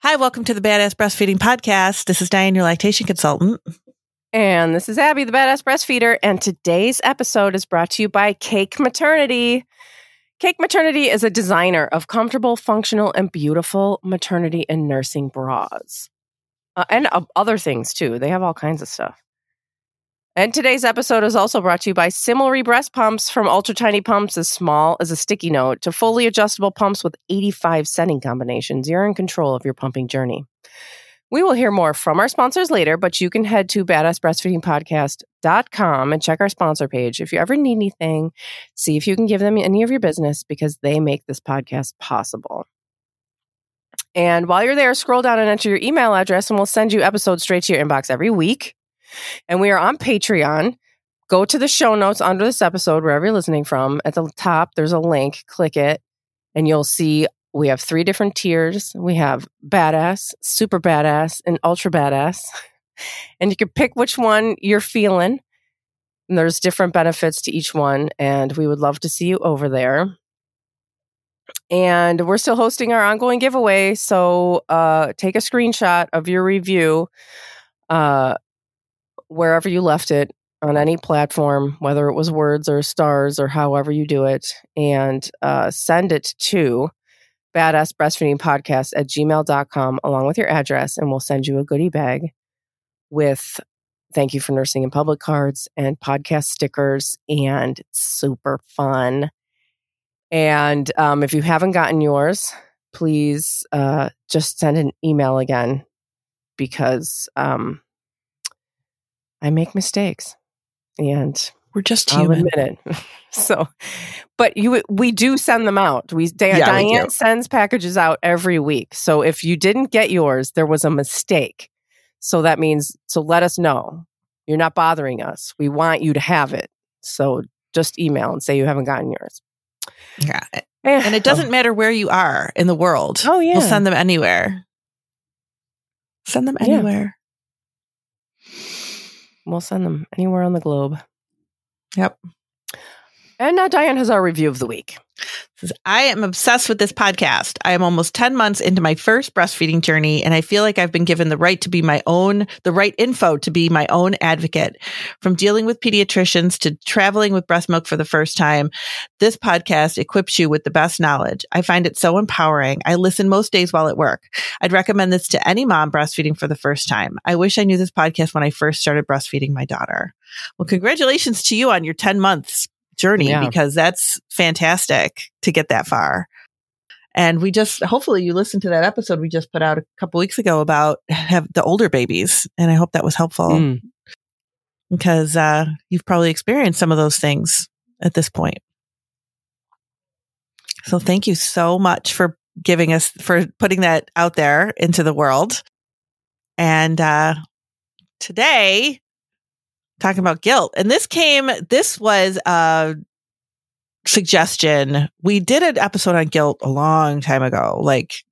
Hi, welcome to the Badass Breastfeeding Podcast. This is Diane, your lactation consultant. And this is Abby, the Badass Breastfeeder. And today's episode is brought to you by Cake Maternity. Cake Maternity is a designer of comfortable, functional, and beautiful maternity and nursing bras. And other things, too. They have all kinds of stuff. And today's episode is also brought to you by Similary breast pumps, from ultra tiny pumps as small as a sticky note to fully adjustable pumps with 85 setting combinations. You're in control of your pumping journey. We will hear more from our sponsors later, but you can head to badassbreastfeedingpodcast.com and check our sponsor page. If you ever need anything, see if you can give them any of your business, because they make this podcast possible. And while you're there, scroll down and enter your email address, and we'll send you episodes straight to your inbox every week. And we are on Patreon. Go to the show notes under this episode, wherever you're listening from. At the top, there's a link. Click it, and you'll see we have 3 different tiers. We have badass, super badass, and ultra badass. And you can pick which one you're feeling. And there's different benefits to each one. And we would love to see you over there. And we're still hosting our ongoing giveaway. So take a screenshot of your review wherever you left it on any platform, whether it was words or stars or however you do it, and send it to badassbreastfeedingpodcast@gmail.com along with your address, and we'll send you a goodie bag with thank you for nursing in public cards and podcast stickers, and it's super fun. And if you haven't gotten yours, please just send an email again, because I make mistakes, and We're just I'll human. admit it. So, but we do send them out. Diane sends packages out every week. So if you didn't get yours, there was a mistake. So that means, so let us know. You're not bothering us. We want you to have it. So just email and say you haven't gotten yours. Yeah. And it doesn't matter where you are in the world. Oh, yeah. We'll send them anywhere. Send them anywhere. We'll send them anywhere on the globe. Yep. And now Diane has our review of the week. I am obsessed with this podcast. I am almost 10 months into my first breastfeeding journey, and I feel like I've been given the right info to be my own advocate. From dealing with pediatricians to traveling with breast milk for the first time, this podcast equips you with the best knowledge. I find it so empowering. I listen most days while at work. I'd recommend this to any mom breastfeeding for the first time. I wish I knew this podcast when I first started breastfeeding my daughter. Well, congratulations to you on your 10 months journey, because that's fantastic to get that far. And hopefully you listened to that episode we just put out a couple weeks ago about the older babies. And I hope that was helpful, because you've probably experienced some of those things at this point. So thank you so much for putting that out there into the world. And today, talking about guilt. And this was a suggestion. We did an episode on guilt a long time ago.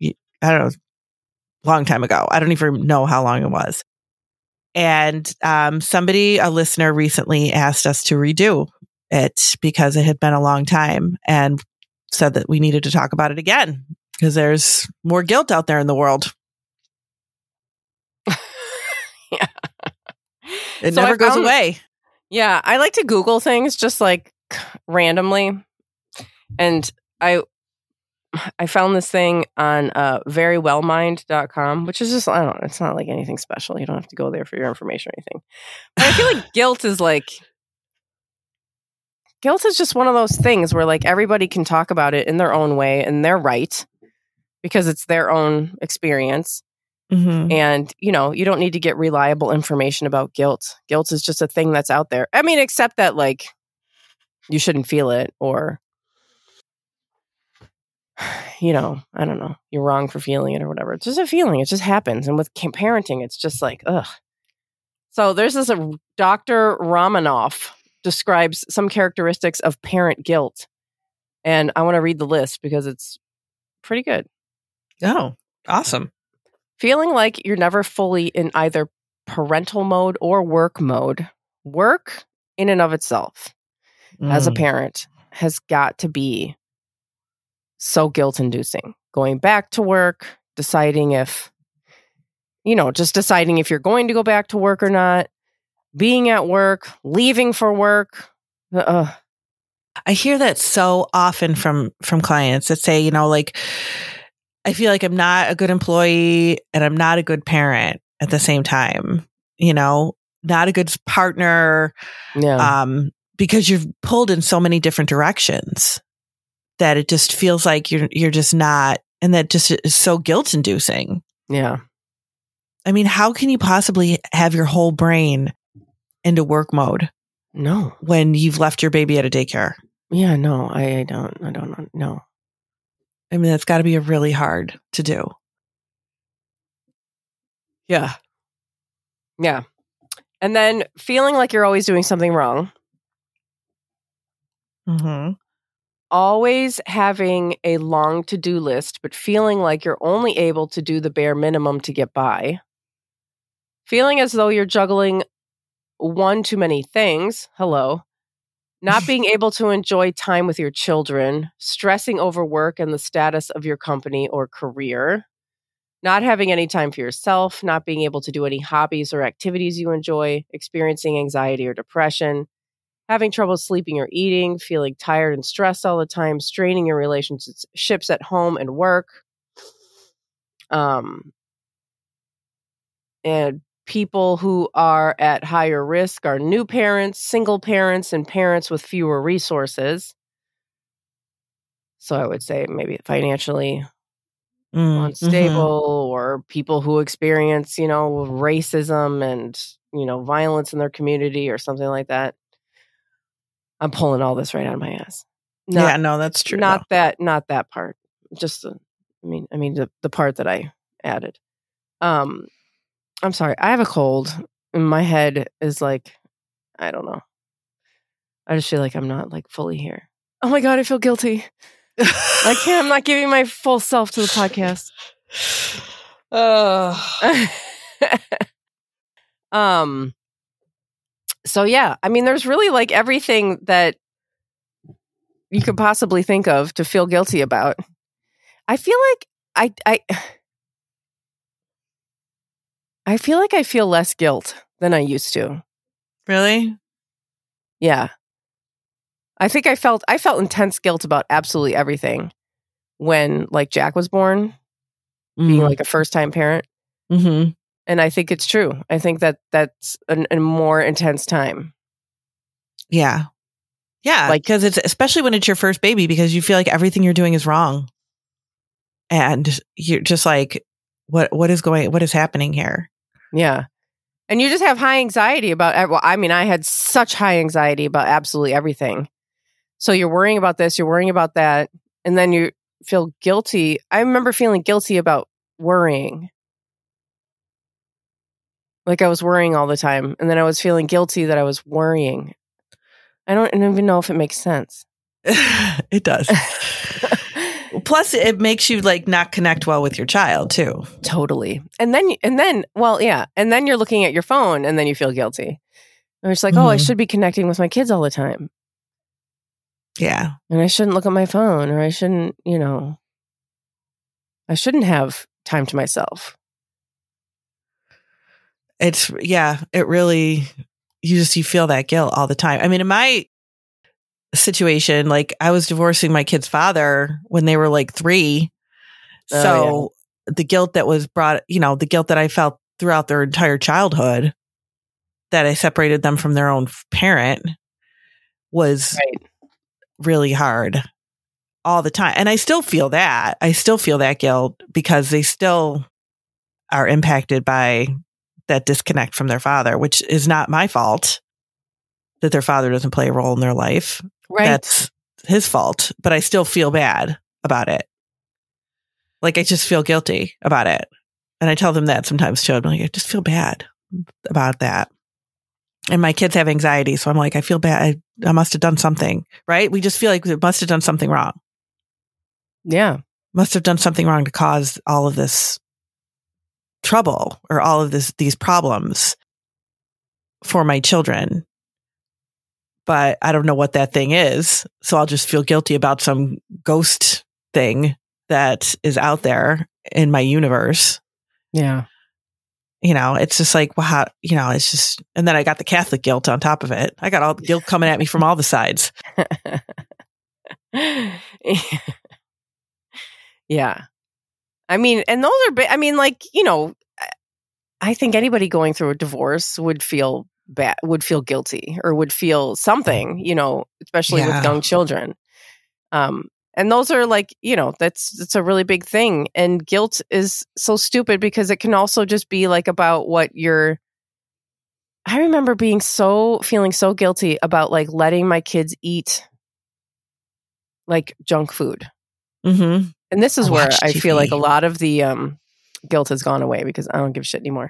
Long time ago. I don't even know how long it was. And a listener recently asked us to redo it because it had been a long time, and said that we needed to talk about it again because there's more guilt out there in the world. Yeah. It never goes away. Yeah. I like to Google things just like randomly. And I found this thing on verywellmind.com, which is just, I don't know, it's not like anything special. You don't have to go there for your information or anything. But I feel like guilt is just one of those things where like everybody can talk about it in their own way, and they're right because it's their own experience. Mm-hmm. And, you don't need to get reliable information about guilt. Guilt is just a thing that's out there. I mean, except that like you shouldn't feel it, or, I don't know, you're wrong for feeling it or whatever. It's just a feeling. It just happens. And with parenting, it's just like, ugh. So there's this Dr. Romanoff describes some characteristics of parent guilt. And I want to read the list because it's pretty good. Oh, awesome. Feeling like you're never fully in either parental mode or work mode. Work in and of itself as a parent has got to be so guilt-inducing. Going back to work, deciding if just deciding if you're going to go back to work or not, being at work, leaving for work. I hear that so often from clients that say, like, I feel like I'm not a good employee and I'm not a good parent at the same time, not a good partner. Yeah. Because you're pulled in so many different directions that it just feels like you're just not, and that just is so guilt inducing. Yeah. I mean, how can you possibly have your whole brain into work mode? No. When you've left your baby at a daycare? Yeah, no, I don't know. I mean, that's got to be really hard to do. Yeah. Yeah. And then feeling like you're always doing something wrong. Mm-hmm. Always having a long to-do list, but feeling like you're only able to do the bare minimum to get by. Feeling as though you're juggling one too many things. Hello. Not being able to enjoy time with your children. Stressing over work and the status of your company or career. Not having any time for yourself. Not being able to do any hobbies or activities you enjoy. Experiencing anxiety or depression. Having trouble sleeping or eating, feeling tired and stressed all the time, straining your relationships at home and work. And people who are at higher risk are new parents, single parents, and parents with fewer resources. So I would say maybe financially unstable, or people who experience, racism and, violence in their community or something like that. I'm pulling all this right out of my ass. That's true. Not that part. Just, the part that I added. I'm sorry. I have a cold, and my head is like, I don't know. I just feel like I'm not like fully here. Oh my God, I feel guilty. I'm not giving my full self to the podcast. So yeah, there's really like everything that you could possibly think of to feel guilty about. I feel like I feel like I feel less guilt than I used to. Really? Yeah. I think I felt intense guilt about absolutely everything when like Jack was born, being like a first-time parent. Mm-hmm. And I think it's true. I think that's a more intense time. Yeah. Yeah. Like, because it's especially when it's your first baby, because you feel like everything you're doing is wrong. And you're just like, what is happening here? Yeah. And you just have high anxiety about, I had such high anxiety about absolutely everything. So you're worrying about this, you're worrying about that. And then you feel guilty. I remember feeling guilty about worrying. Like I was worrying all the time. And then I was feeling guilty that I was worrying. I don't even know if it makes sense. It does. Plus, it makes you like not connect well with your child too. Totally. And then you're looking at your phone and then you feel guilty. And it's like, oh, I should be connecting with my kids all the time. Yeah. And I shouldn't look at my phone, or I shouldn't, I shouldn't have time to myself. It really, you feel that guilt all the time. I mean, in my situation, like I was divorcing my kid's father when they were like 3. So the guilt that was brought, the guilt that I felt throughout their entire childhood, that I separated them from their own parent, was really hard all the time. And I still feel that. I still feel that guilt because they still are impacted by that disconnect from their father, which is not my fault that their father doesn't play a role in their life. Right. That's his fault, but I still feel bad about it. Like I just feel guilty about it. And I tell them that sometimes too. I'm like, I just feel bad about that. And my kids have anxiety. So I'm like, I feel bad. I must have done something, right? We just feel like we must have done something wrong. Yeah. Must have done something wrong to cause all of this trouble or all of these problems for my children. But I don't know what that thing is. So I'll just feel guilty about some ghost thing that is out there in my universe. Yeah. It's just like, wow, it's just, and then I got the Catholic guilt on top of it. I got all the guilt coming at me from all the sides. Yeah. I mean, and those are, I think anybody going through a divorce would feel bad, would feel guilty, or would feel something, especially with young children. And those are like, that's a really big thing. And guilt is so stupid because it can also just be like about what I remember feeling so guilty about like letting my kids eat like junk food. Mm-hmm. And this is where I feel like a lot of the guilt has gone away because I don't give a shit anymore.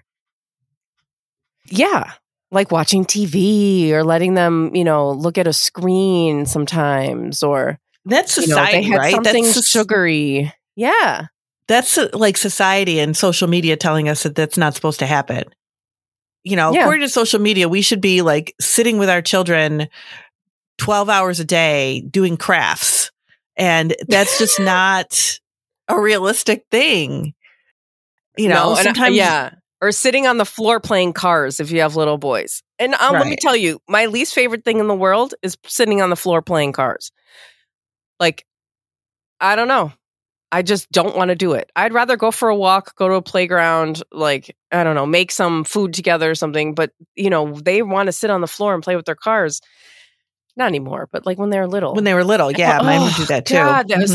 Yeah. Like watching TV or letting them, look at a screen sometimes, or that's society, they had right? Something sugary. Yeah. That's like society and social media telling us that that's not supposed to happen. According to social media, we should be like sitting with our children 12 hours a day doing crafts. And that's just not a realistic thing. Sometimes. Or sitting on the floor playing cars if you have little boys. And let me tell you, my least favorite thing in the world is sitting on the floor playing cars. Like, I don't know. I just don't want to do it. I'd rather go for a walk, go to a playground, like, I don't know, make some food together or something. But, they want to sit on the floor and play with their cars. Not anymore, but like when they were little. Yeah. Mine would do that too. God, that was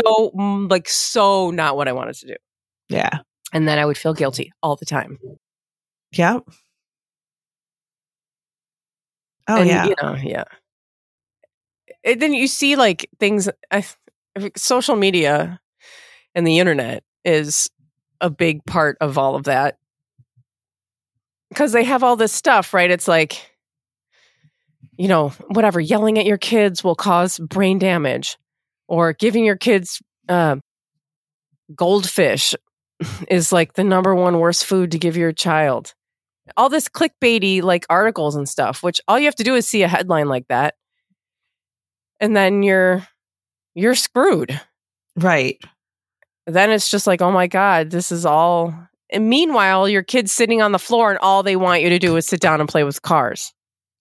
so not what I wanted to do. Yeah. And then I would feel guilty all the time. Yeah. Oh, and, yeah. Yeah. And then you see like things, social media and the internet is a big part of all of that. Because they have all this stuff, right? It's like, whatever, yelling at your kids will cause brain damage, or giving your kids goldfish is like the number one worst food to give your child. All this clickbaity like articles and stuff, which all you have to do is see a headline like that, and then you're screwed. Right. Then it's just like, oh my God, this is all. And meanwhile, your kid's sitting on the floor and all they want you to do is sit down and play with cars.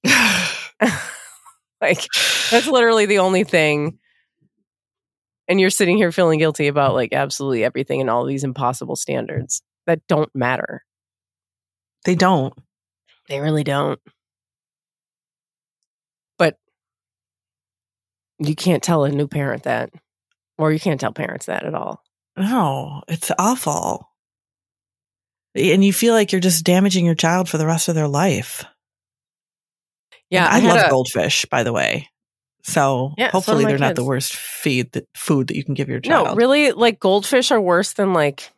Like, that's literally the only thing. And you're sitting here feeling guilty about like absolutely everything and all these impossible standards that don't matter. They don't. They really don't. But you can't tell a new parent that, or you can't tell parents that at all. No, it's awful. And you feel like you're just damaging your child for the rest of their life. Yeah, I love goldfish, by the way. So hopefully they're not the worst food that you can give your child. No, really, like goldfish are worse than like,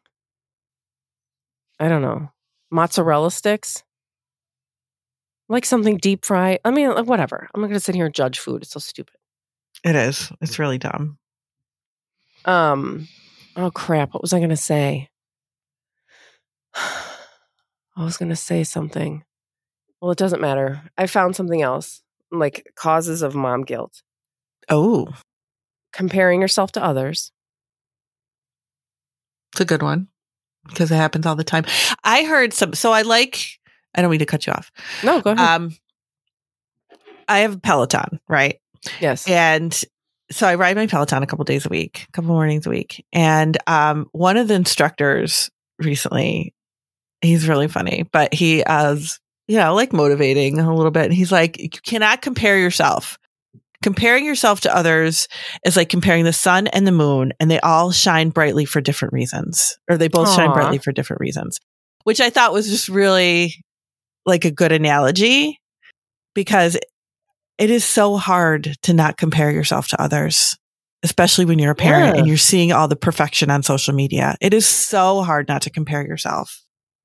I don't know, mozzarella sticks. Like something deep fried. I mean, like, whatever. I'm not going to sit here and judge food. It's so stupid. It is. It's really dumb. Oh crap! What was I going to say? I was going to say something. Well, it doesn't matter. I found something else, like causes of mom guilt. Oh. Comparing yourself to others. It's a good one because it happens all the time. I heard some, I don't mean to cut you off. No, go ahead. I have a Peloton, right? Yes. And so I ride my Peloton a couple mornings a week. And one of the instructors recently, he's really funny, but he like motivating a little bit. And he's like, you cannot compare yourself. Comparing yourself to others is like comparing the sun and the moon, and they all shine brightly for different reasons, or they both shine brightly for different reasons, which I thought was just really like a good analogy, because it is so hard to not compare yourself to others, especially when you're a parent and you're seeing all the perfection on social media. It is so hard not to compare yourself.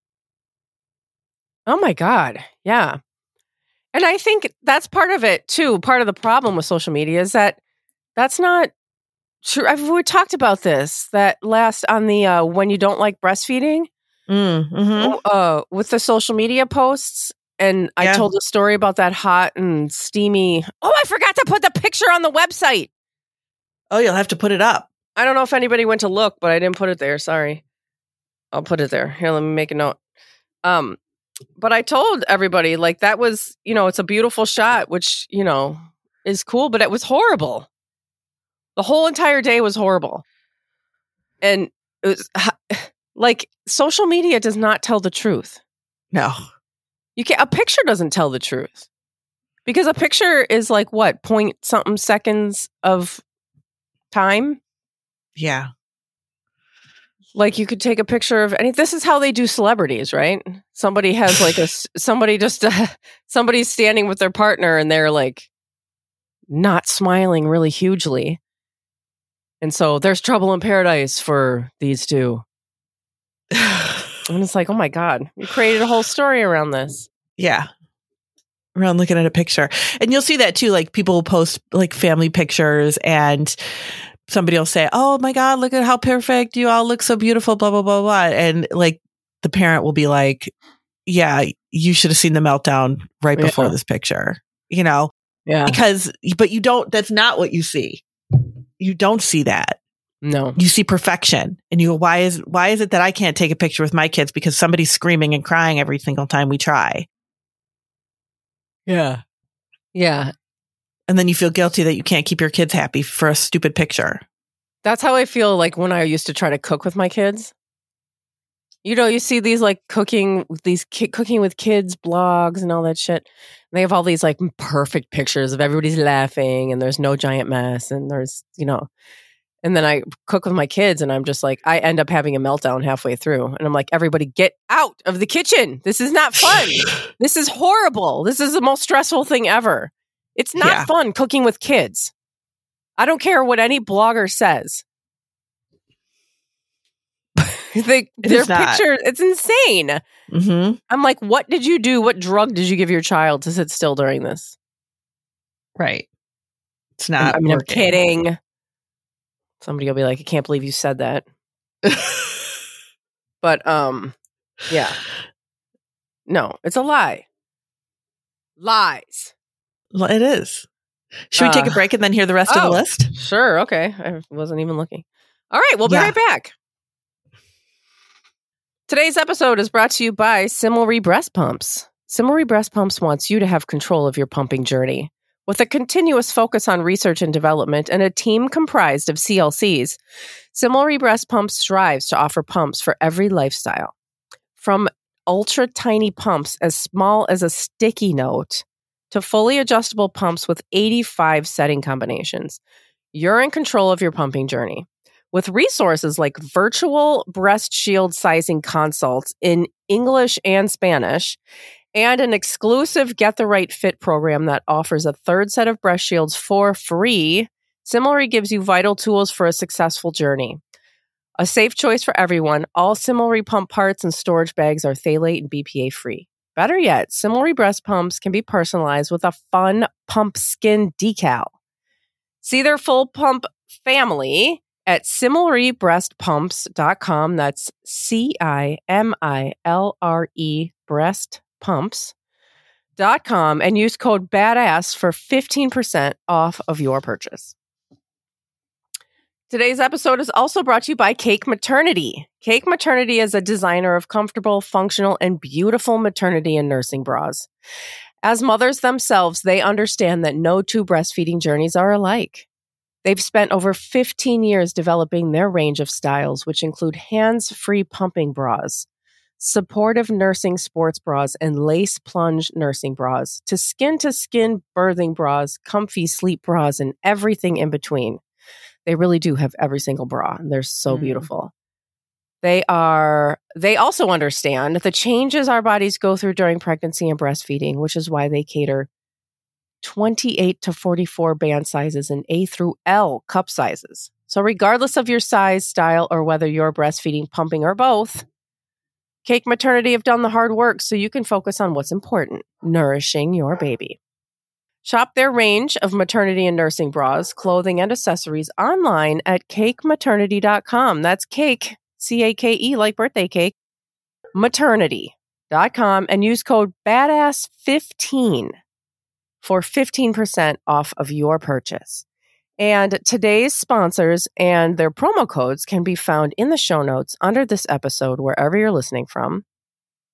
Oh my God. Yeah. And I think that's part of it too. Part of the problem with social media is that that's not true. We talked about this that last on the when you don't like breastfeeding with the social media posts. And I told a story about that hot and steamy. Oh, I forgot to put the picture on the website. Oh, you'll have to put it up. I don't know if anybody went to look, but I didn't put it there. Sorry. I'll put it there. Here, let me make a note. But I told everybody, like, that was, it's a beautiful shot, which, is cool, but it was horrible. The whole entire day was horrible. And it was like, social media does not tell the truth. No. A picture doesn't tell the truth. Because a picture is like what, point something seconds of time? Yeah. Like you could take a picture of any. This is how they do celebrities, right? Somebody has like somebody's standing with their partner and they're like not smiling really hugely. And so there's trouble in paradise for these two. And it's like, oh my God, you created a whole story around this. Yeah. Around looking at a picture. And you'll see that too. Like people will post like family pictures and somebody will say, oh my God, look at how perfect you all look, so beautiful, blah, blah, blah, blah. And like the parent will be like, yeah, you should have seen the meltdown right before this picture, Yeah. But you don't, that's not what you see. You don't see that. No. You see perfection. And you go, why is it that I can't take a picture with my kids because somebody's screaming and crying every single time we try? Yeah. Yeah. And then you feel guilty that you can't keep your kids happy for a stupid picture. That's how I feel like when I used to try to cook with my kids. You see these like cooking with kids blogs and all that shit. And they have all these like perfect pictures of everybody's laughing and there's no giant mess and there's, and then I cook with my kids and I'm just like, I end up having a meltdown halfway through. And I'm like, everybody get out of the kitchen. This is not fun. This is horrible. This is the most stressful thing ever. It's not fun cooking with kids. I don't care what any blogger says. Their picture, it's insane. Mm-hmm. I'm like, what did you do? What drug did you give your child to sit still during this? Right. It's not. I'm kidding. Somebody will be like, I can't believe you said that. But, yeah. No, it's a lie. Lies. Well, it is. Should we take a break and then hear the rest of the list? Sure. Okay. I wasn't even looking. All right. We'll be right back. Today's episode is brought to you by Similry Breast Pumps. Similry Breast Pumps wants you to have control of your pumping journey. With a continuous focus on research and development and a team comprised of CLCs, Similry Breast Pumps strives to offer pumps for every lifestyle. From ultra tiny pumps as small as a sticky note to fully adjustable pumps with 85 setting combinations, you're in control of your pumping journey. With resources like virtual breast shield sizing consults in English and Spanish, and an exclusive Get the Right Fit program that offers a third set of breast shields for free, Similry gives you vital tools for a successful journey. A safe choice for everyone, all Similry pump parts and storage bags are phthalate and BPA free. Better yet, Similry breast pumps can be personalized with a fun pump skin decal. See their full pump family at similrybreastpumps.com. That's CIMILRE breastpumps.com and use code BADASS for 15% off of your purchase. Today's episode is also brought to you by Cake Maternity. Cake Maternity is a designer of comfortable, functional, and beautiful maternity and nursing bras. As mothers themselves, they understand that no two breastfeeding journeys are alike. They've spent over 15 years developing their range of styles, which include hands-free pumping bras, supportive nursing sports bras, and lace plunge nursing bras, to skin birthing bras, comfy sleep bras, and everything in between. They really do have every single bra. They're so beautiful. They also understand the changes our bodies go through during pregnancy and breastfeeding, which is why they cater 28 to 44 band sizes and A through L cup sizes. So regardless of your size, style, or whether you're breastfeeding, pumping, or both, Cake Maternity have done the hard work so you can focus on what's important, nourishing your baby. Shop their range of maternity and nursing bras, clothing, and accessories online at cakematernity.com. That's cake, C-A-K-E, like birthday cake, maternity.com, and use code BADASS15 for 15% off of your purchase. And today's sponsors and their promo codes can be found in the show notes under this episode, wherever you're listening from.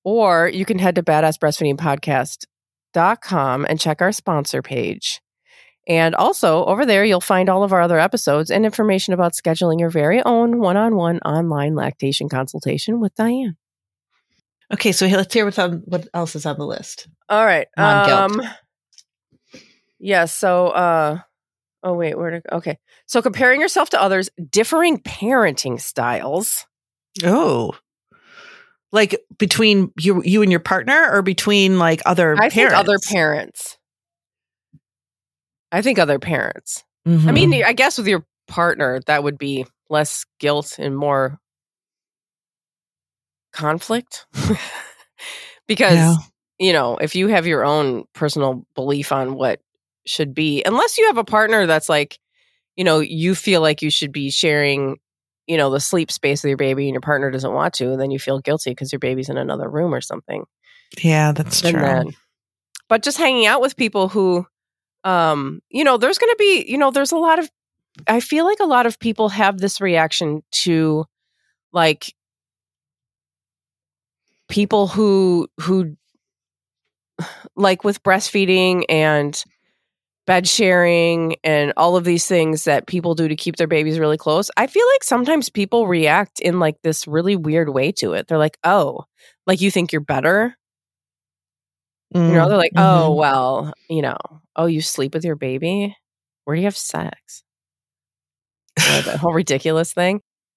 Or you can head to badassbreastfeedingpodcast.com and check our sponsor page. And also over there, you'll find all of our other episodes and information about scheduling your very own one-on-one online lactation consultation with Diane. Okay, so let's hear what else is on the list. All right. Mom guilt. Yeah, so okay. So comparing yourself to others, differing parenting styles. Oh. Like between you and your partner, or between like other parents? I think other parents. Mm-hmm. I mean, I guess with your partner, that would be less guilt and more conflict. Because, if you have your own personal belief on what should be, unless you have a partner that's like, you feel like you should be sharing, the sleep space with your baby and your partner doesn't want to, and then you feel guilty because your baby's in another room or something. Yeah, that's true. But just hanging out with people who, there's going to be, there's a lot of, I feel like a lot of people have this reaction to like people who like with breastfeeding and bed sharing and all of these things that people do to keep their babies really close. I feel like sometimes people react in like this really weird way to it. They're like, oh, like you think you're better. They're like, oh, well, oh, you sleep with your baby? Where do you have sex? That whole ridiculous thing.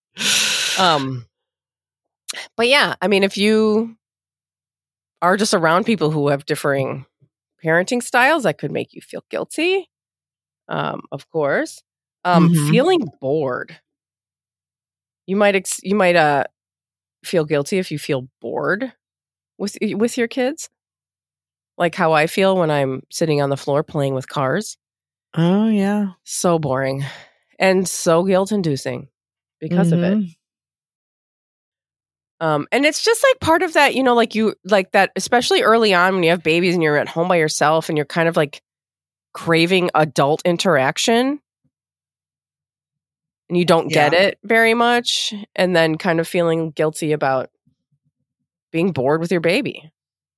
But yeah, I mean, if you are just around people who have differing parenting styles, that could make you feel guilty. Of course. Feeling bored. You might feel guilty if you feel bored with your kids. Like how I feel when I'm sitting on the floor playing with cars. Oh, yeah. So boring and so guilt-inducing because of it. And it's just like part of that, like that, especially early on when you have babies and you're at home by yourself and you're kind of like craving adult interaction and you don't get it very much. And then kind of feeling guilty about being bored with your baby.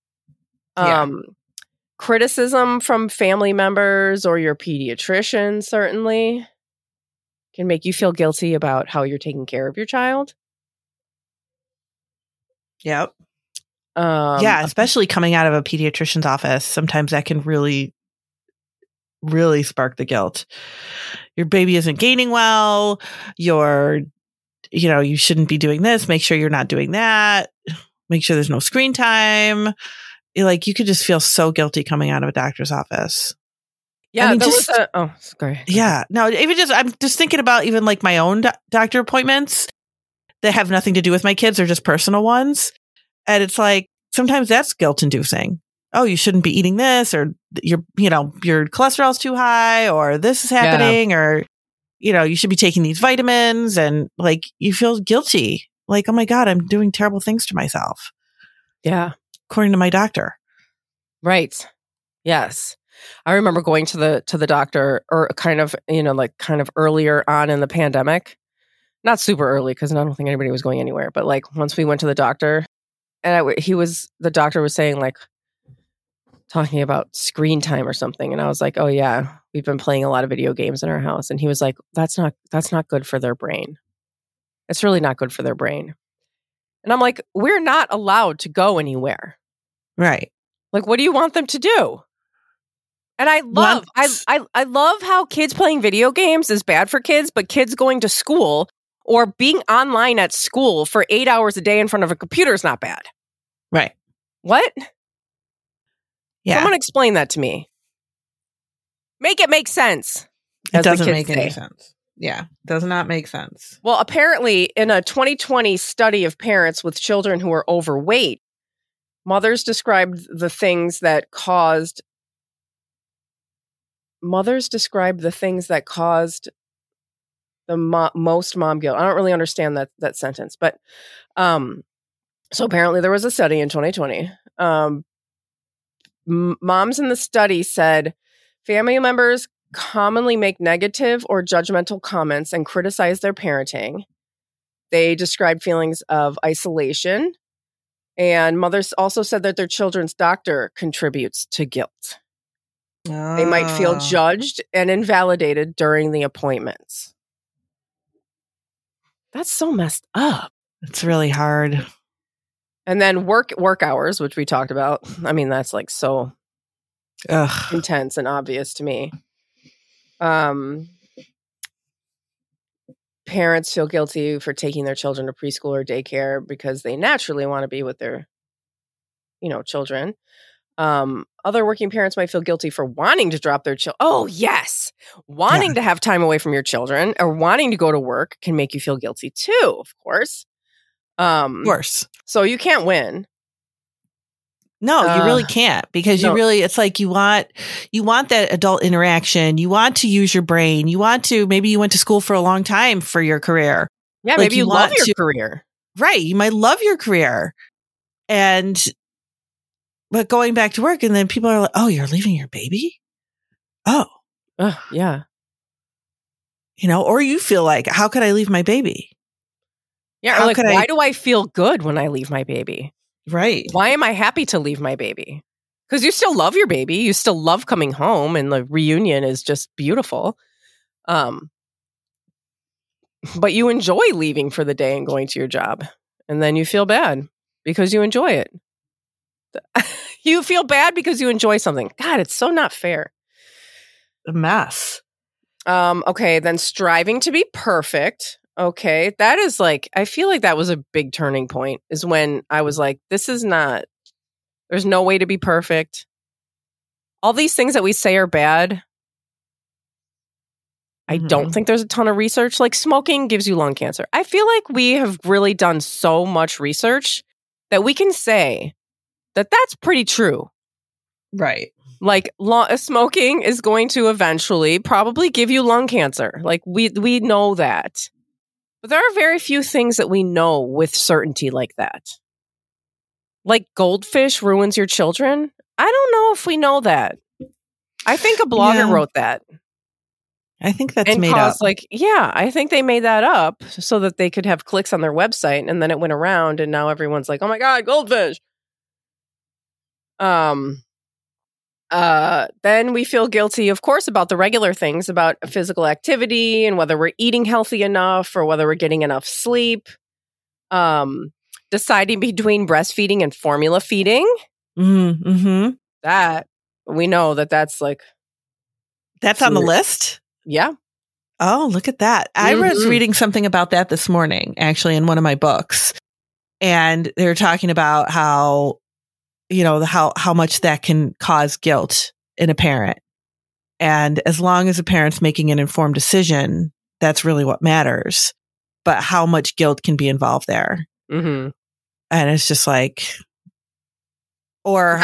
Criticism from family members or your pediatrician certainly can make you feel guilty about how you're taking care of your child. Yep. Especially coming out of a pediatrician's office. Sometimes that can really, really spark the guilt. Your baby isn't gaining well. You shouldn't be doing this. Make sure you're not doing that. Make sure there's no screen time. Like you could just feel so guilty coming out of a doctor's office. Yeah. Sorry. Yeah. No, I'm just thinking about even like my own doctor appointments that have nothing to do with my kids. They're just personal ones. And it's like, sometimes that's guilt inducing. Oh, you shouldn't be eating this, or your cholesterol's too high, or this is happening, or, you should be taking these vitamins, and like, you feel guilty. Like, oh my God, I'm doing terrible things to myself. Yeah. According to my doctor. Right. Yes. I remember going to the doctor or kind of earlier on in the pandemic, not super early because I don't think anybody was going anywhere, but like once we went to the doctor and the doctor was saying like talking about screen time or something. And I was like, oh yeah, we've been playing a lot of video games in our house. And he was like, that's not good for their brain. It's really not good for their brain. And I'm like, we're not allowed to go anywhere. Right. Like, what do you want them to do? And I love how kids playing video games is bad for kids, but kids going to school or being online at school for 8 hours a day in front of a computer is not bad. Right. What? Yeah. Someone explain that to me. Make it make sense. It doesn't make any sense. Yeah. Does not make sense. Well, apparently in a 2020 study of parents with children who are overweight, mothers described the things that caused the most mom guilt. I don't really understand that sentence, but so apparently there was a study in 2020. Moms in the study said family members commonly make negative or judgmental comments and criticize their parenting. They described feelings of isolation, And mothers also said that their children's doctor contributes to guilt. They might feel judged and invalidated during the appointments. That's so messed up. It's really hard. And then work hours, which we talked about. I mean, that's like so intense and obvious to me. Parents feel guilty for taking their children to preschool or daycare because they naturally want to be with their, children. Other working parents might feel guilty for wanting to drop their children. Oh, yes. Wanting to have time away from your children or wanting to go to work can make you feel guilty too, of course. Of course. So you can't win. No, you really can't, because it's like you want that adult interaction. You want to use your brain. Maybe you went to school for a long time for your career. Yeah, maybe you love your career. Right. You might love your career. But going back to work, and then people are like, oh, you're leaving your baby? Oh. Yeah. Or you feel like, how could I leave my baby? Yeah. Why do I feel good when I leave my baby? Right. Why am I happy to leave my baby? Because you still love your baby. You still love coming home, and the reunion is just beautiful. But you enjoy leaving for the day and going to your job. And then you feel bad because you enjoy it. You feel bad because you enjoy something. God, it's so not fair. A mess. Okay, then striving to be perfect. Okay, that is like, I feel like that was a big turning point, is when I was like, there's no way to be perfect. All these things that we say are bad. I don't think there's a ton of research. Like smoking gives you lung cancer. I feel like we have really done so much research that we can say that that's pretty true. Right. Like smoking is going to eventually probably give you lung cancer. Like we know that. But there are very few things that we know with certainty like that. Like goldfish ruins your children. I don't know if we know that. I think a blogger wrote that. I think that's made up. I think they made that up so that they could have clicks on their website, and then it went around, and now everyone's like, oh my God, goldfish. Then we feel guilty, of course, about the regular things, about physical activity and whether we're eating healthy enough or whether we're getting enough sleep. Deciding between breastfeeding and formula feeding. Mm-hmm. That, we know that's like... That's on the list? Yeah. Oh, look at that. I was reading something about that this morning, actually, in one of my books. And they were talking about how much that can cause guilt in a parent. And as long as a parent's making an informed decision, that's really what matters. But how much guilt can be involved there. Mm-hmm. And it's just like, or,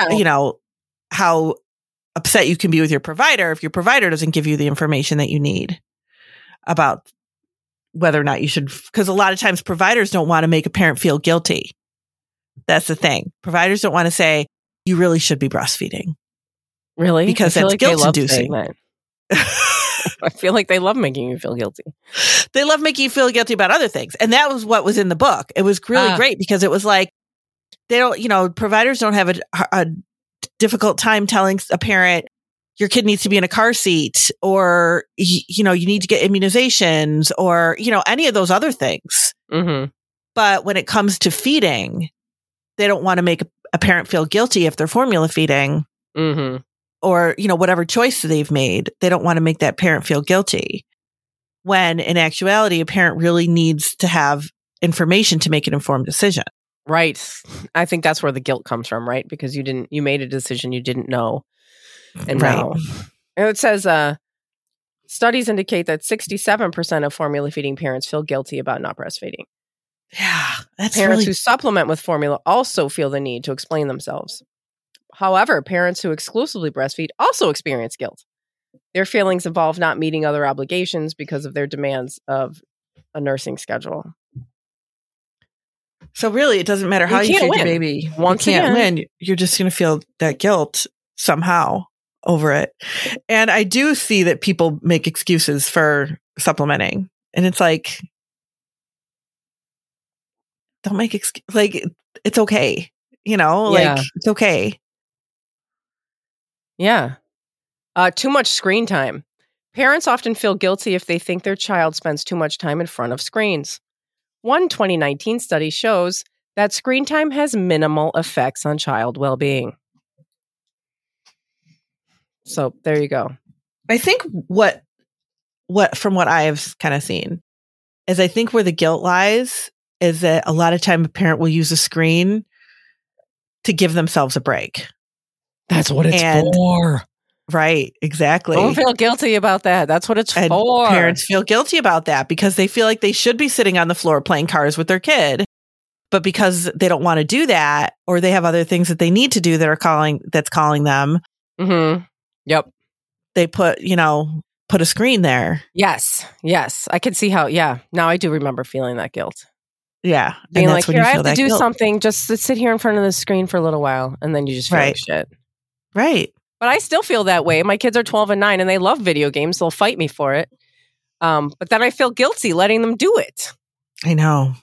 how upset you can be with your provider if your provider doesn't give you the information that you need about whether or not you should, because a lot of times providers don't want to make a parent feel guilty. That's the thing. Providers don't want to say, you really should be breastfeeding. Really? Because that's guilt-inducing. I feel like they love making you feel guilty. They love making you feel guilty about other things. And that was what was in the book. It was really great because it was like, providers don't have a difficult time telling a parent, your kid needs to be in a car seat, or, you need to get immunizations, or, any of those other things. Mm-hmm. But when it comes to feeding, they don't want to make a parent feel guilty if they're formula feeding, or, whatever choice they've made. They don't want to make that parent feel guilty. When in actuality, a parent really needs to have information to make an informed decision. Right. I think that's where the guilt comes from, right? Because you made a decision you didn't know. And now it says, studies indicate that 67% of formula feeding parents feel guilty about not breastfeeding. Yeah. That's parents who supplement with formula also feel the need to explain themselves. However, parents who exclusively breastfeed also experience guilt. Their feelings involve not meeting other obligations because of their demands of a nursing schedule. So really, it doesn't matter how you feed your baby. Once you can't again, win. You're just going to feel that guilt somehow over it. And I do see that people make excuses for supplementing. And it's like, don't make excuses. Like, it's okay. Yeah. it's okay. Yeah. Too much screen time. Parents often feel guilty if they think their child spends too much time in front of screens. One 2019 study shows that screen time has minimal effects on child well-being. So there you go. I think what from what I've kind of seen is I think where the guilt lies is that a lot of time a parent will use a screen to give themselves a break. That's what it's for. Right, exactly. Don't feel guilty about that. That's what it's and for. Parents feel guilty about that because they feel like they should be sitting on the floor playing cards with their kid. But because they don't want to do that, or they have other things that they need to do that's calling them. Mm-hmm. Yep. They put a screen there. Yes. I can see how, now I do remember feeling that guilt. Yeah. Being like, here, I have to do something, just sit here in front of the screen for a little while, and then you just feel like shit. Right. But I still feel that way. My kids are 12 and 9, and they love video games. They'll fight me for it. But then I feel guilty letting them do it. I know.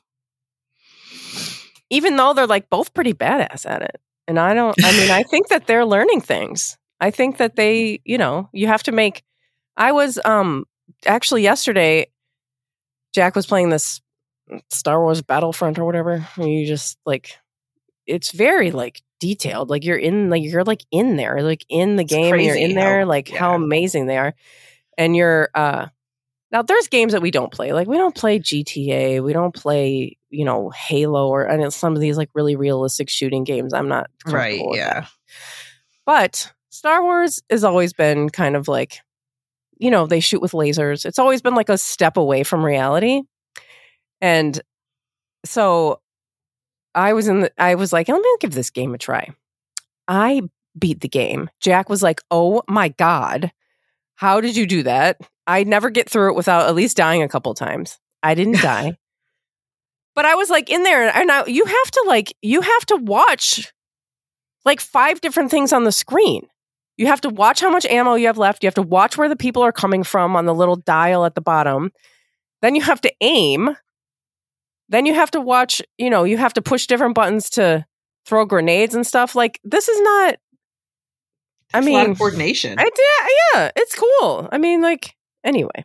Even though they're like both pretty badass at it. And I think that they're learning things. I think that they, you have to make, I was, actually yesterday, Jack was playing this Star Wars Battlefront or whatever. You just it's very detailed. You're in there, in the game, and you're in there, how amazing they are. And you're, now there's games that we don't play. We don't play GTA. We don't play, Halo or some of these really realistic shooting games. I'm not comfortable with that. But Star Wars has always been kind of they shoot with lasers. It's always been a step away from reality. And so I was like, let me give this game a try. I beat the game. Jack was like, oh my God, how did you do that? I never get through it without at least dying a couple times. I didn't die. But I was in there, and you have to watch 5 different things on the screen. You have to watch how much ammo you have left. You have to watch where the people are coming from on the little dial at the bottom. Then you have to aim. Then you have to watch, you have to push different buttons to throw grenades and stuff. This is not, a lot of coordination. Yeah, it's cool. Anyway.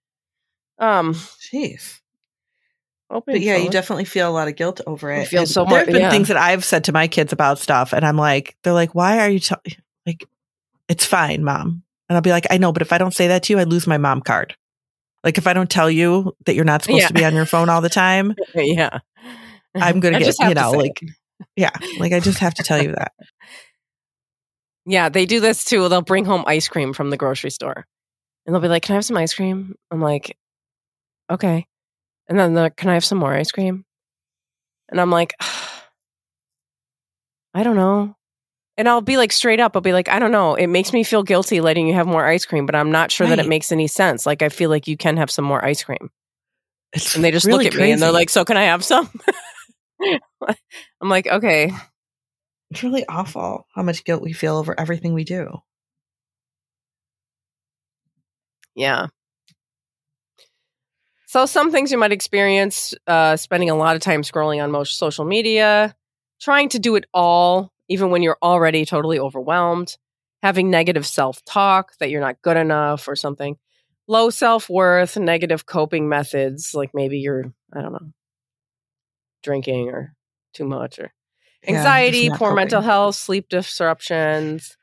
Jeez. But yeah, you definitely feel a lot of guilt over it. I feel so much. There have been things that I've said to my kids about stuff, and I'm they're like, why are you it's fine, Mom. And I'll be like, I know, but if I don't say that to you, I lose my mom card. If I don't tell you that you're not supposed to be on your phone all the time, I'm going to get, I just have to tell you that. Yeah, they do this too. They'll bring home ice cream from the grocery store. And they'll be like, can I have some ice cream? I'm like, okay. And then they're like, can I have some more ice cream? And I'm like, I don't know. And I'll be straight up, I'll be like, I don't know. It makes me feel guilty letting you have more ice cream, but I'm not sure that it makes any sense. I feel like you can have some more ice cream. And they just really look at me and they're like, so can I have some? I'm like, okay. It's really awful how much guilt we feel over everything we do. Yeah. So some things you might experience, spending a lot of time scrolling on most social media, trying to do it all, even when you're already totally overwhelmed, having negative self-talk that you're not good enough or something, low self-worth, negative coping methods, maybe you're, I don't know, drinking or too much, or anxiety, poor coping. Mental health, sleep disruptions.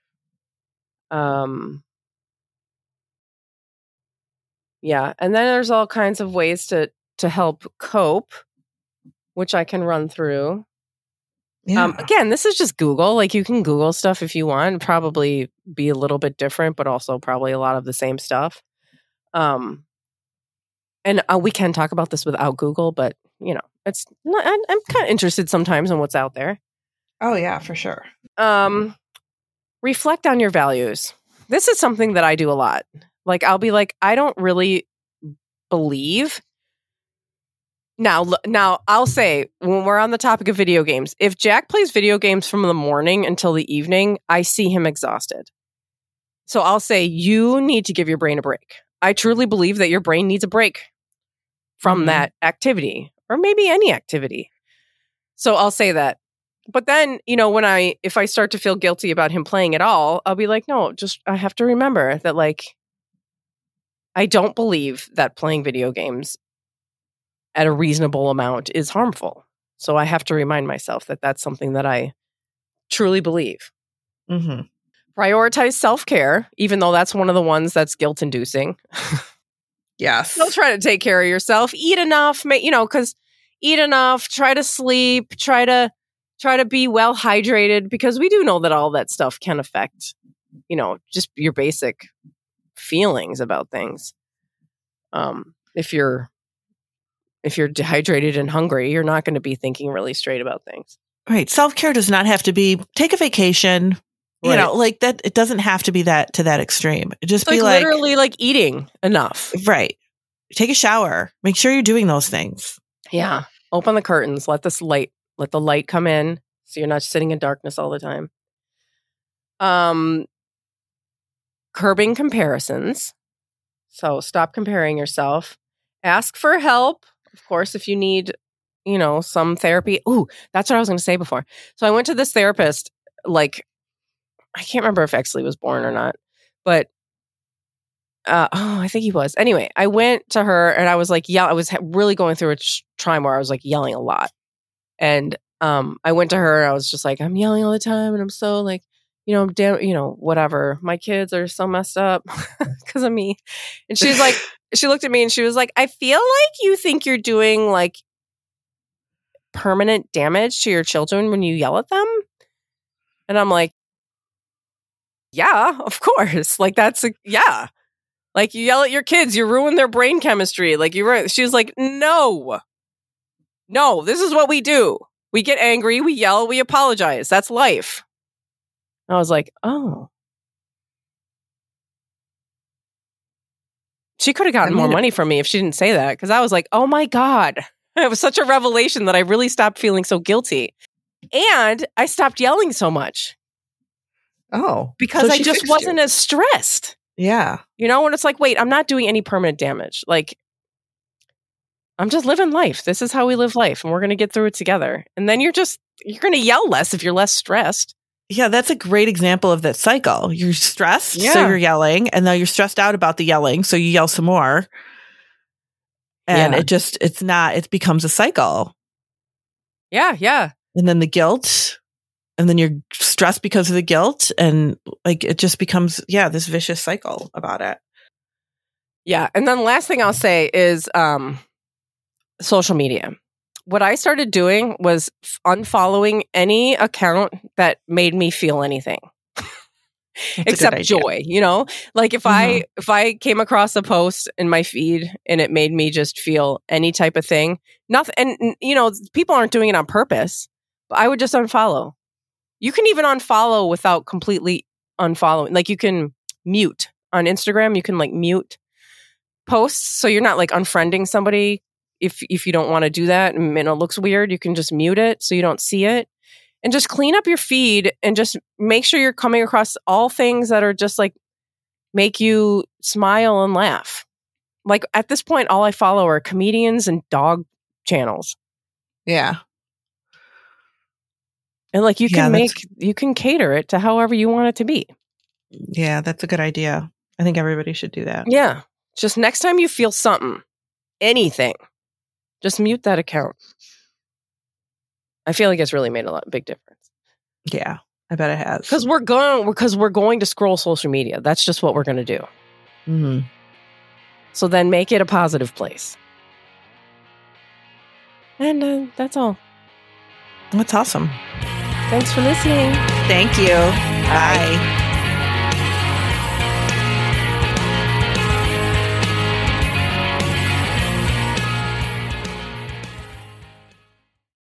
Yeah. And then there's all kinds of ways to help cope, which I can run through. Yeah. Again, this is just Google. You can Google stuff if you want. Probably be a little bit different, but also probably a lot of the same stuff. And we can talk about this without Google, but it's not, I'm kind of interested sometimes in what's out there. Oh yeah, for sure. Reflect on your values. This is something that I do a lot. I'll be like, I don't really believe. Now I'll say, when we're on the topic of video games, if Jack plays video games from the morning until the evening, I see him exhausted. So I'll say, you need to give your brain a break. I truly believe that your brain needs a break from that activity, or maybe any activity. So I'll say that. But then, if I start to feel guilty about him playing at all, I'll be like, no, I have to remember that, like, I don't believe that playing video games at a reasonable amount is harmful. So I have to remind myself that that's something that I truly believe. Mm-hmm. Prioritize self-care, even though that's one of the ones that's guilt-inducing. Yes. Still try to take care of yourself. Eat enough, because eat enough, try to sleep, try to be well hydrated, because we do know that all that stuff can affect, just your basic feelings about things. If you're dehydrated and hungry, you're not going to be thinking really straight about things. Right. Self-care does not have to be take a vacation. Right. Like that. It doesn't have to be that to that extreme. Just be like literally like eating enough. Right. Take a shower. Make sure you're doing those things. Yeah. Open the curtains. Let the light come in, so you're not sitting in darkness all the time. Curbing comparisons. So stop comparing yourself. Ask for help. Of course, if you need, some therapy. Ooh, that's what I was going to say before. So I went to this therapist, like, I can't remember if Exley was born or not, but I think he was. Anyway, I went to her and I was like, I was really going through a time where I was like yelling a lot. And I went to her and I was just like, I'm yelling all the time and I'm so like, whatever. My kids are so messed up because of me. And she's like, she looked at me and she was like, I feel like you think you're doing like permanent damage to your children when you yell at them. And I'm like, yeah, of course. Like yeah. Like you yell at your kids, you ruin their brain chemistry. Like she was like, no, this is what we do. We get angry, we yell, we apologize. That's life. I was like, oh. She could have gotten more money from me if she didn't say that, because I was like, oh my God. It was such a revelation that I really stopped feeling so guilty. And I stopped yelling so much. Oh. Because I just wasn't as stressed. Yeah. When it's like, wait, I'm not doing any permanent damage. Like, I'm just living life. This is how we live life. And we're going to get through it together. And then you're going to yell less if you're less stressed. Yeah, that's a great example of that cycle. You're stressed, so you're yelling, and now you're stressed out about the yelling, so you yell some more. And it becomes a cycle. Yeah, yeah. And then the guilt, and then you're stressed because of the guilt, and like it just becomes, this vicious cycle about it. Yeah, and then the last thing I'll say is social media. What I started doing was unfollowing any account that made me feel anything. Except joy, like if I came across a post in my feed and it made me just feel any type of thing, nothing. And people aren't doing it on purpose, but I would just unfollow. You can even unfollow without completely unfollowing. Like you can mute on Instagram. You can like mute posts. So you're not like unfriending somebody. If you don't want to do that and it looks weird, you can just mute it so you don't see it. And just clean up your feed and just make sure you're coming across all things that are just like make you smile and laugh. Like at this point, all I follow are comedians and dog channels. Yeah. And like you can cater it to however you want it to be. Yeah, that's a good idea. I think everybody should do that. Yeah. Just next time you feel something, anything, just mute that account. I feel like it's really made a big difference. Yeah, I bet it has. Because we're going to scroll social media. That's just what we're going to do. Mm-hmm. So then make it a positive place. And that's all. That's awesome. Thanks for listening. Thank you. Bye.